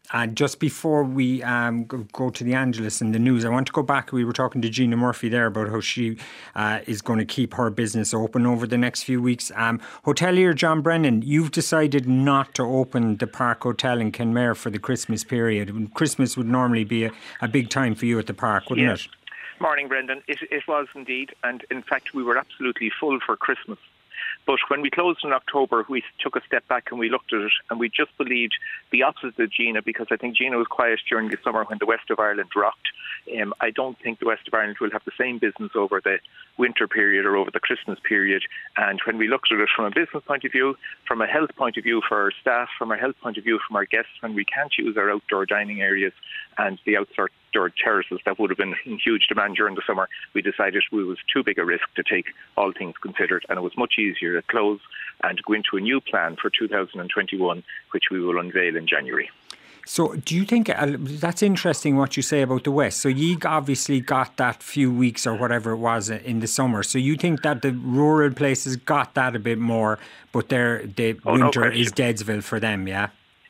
And just before we go to the Angelus and the news, I want to go back. We were talking to Gina Murphy there about how she is going to keep her business open over the next few weeks. Hotelier John Brennan, you've decided not to open the Park Hotel in Kenmare for the Christmas period. Christmas would normally be a big time for you at the park, wouldn't it? Morning, Brendan. It was indeed. And in fact, we were absolutely full for Christmas. But when we closed in October, we took a step back and we looked at it and we just believed the opposite of Gina, because I think Gina was quiet during the summer when the west of Ireland rocked. I don't think the west of Ireland will have the same business over the winter period or over the Christmas period. And when we looked at it from a business point of view, from a health point of view for our staff, from a health point of view from our guests, when we can't use our outdoor dining areas and the outdoor terraces that would have been in huge demand during the summer, we decided it was too big a risk to take, all things considered, and it was much easier to close and go into a new plan for 2021, which we will unveil in January. So do you think, that's interesting what you say about the West. So you obviously got that few weeks or whatever it was in the summer. So you think that the rural places got that a bit more, but the winter is Deadsville for them, yeah?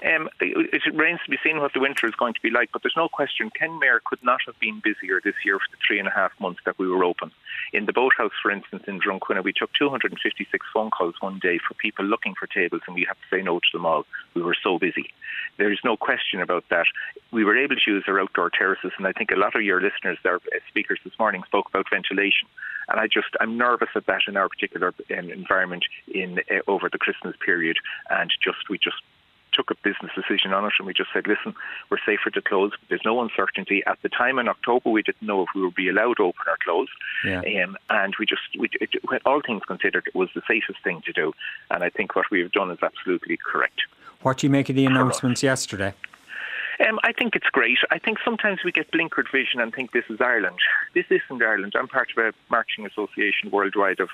It remains to be seen what the winter is going to be like, but there's no question Kenmare could not have been busier this year for the 3.5 months that we were open. In the boathouse, for instance, in Drumquinna, we took 256 phone calls one day for people looking for tables, and we had to say no to them all. We were so busy. There is no question about that. We were able to use our outdoor terraces, and I think a lot of your listeners, their speakers this morning, spoke about ventilation. And I'm nervous at that in our particular environment over the Christmas period, and we just took a business decision on it, and we just said, listen, we're safer to close. There's no uncertainty. At the time in October, we didn't know if we would be allowed to open or close. Yeah. And all things considered, it was the safest thing to do. And I think what we have done is absolutely correct. What do you make of the announcements yesterday? I think it's great. I think sometimes we get blinkered vision and think this is Ireland. This isn't Ireland. I'm part of a marching association worldwide of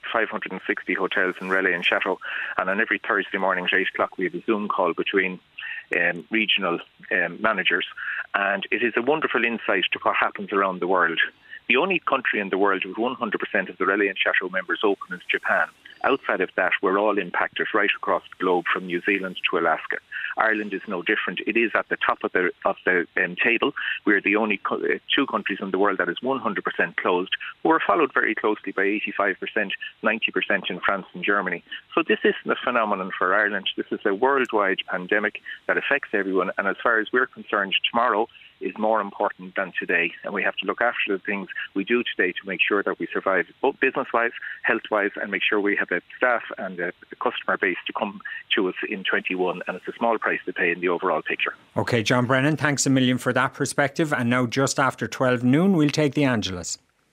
560 hotels in Relay and Chateau, and on every Thursday morning at 8 o'clock we have a Zoom call between regional managers, and it is a wonderful insight to what happens around the world. The only country in the world with 100% of the Relay and Chateau members open is Japan. Outside of that, we're all impacted right across the globe, from New Zealand to Alaska. Ireland is no different. It is at the top of the table. We're the only two countries in the world that is 100% closed. We're followed very closely by 85%, 90% in France and Germany. So this isn't a phenomenon for Ireland. This is a worldwide pandemic that affects everyone. And as far as we're concerned, tomorrow is more important than today, and we have to look after the things we do today to make sure that we survive, both business-wise, health-wise, and make sure we have a staff and a customer base to come to us in 21, and it's a small price to pay in the overall picture. OK, John Brennan, thanks a million for that perspective. And now just after 12 noon, we'll take the Angelus.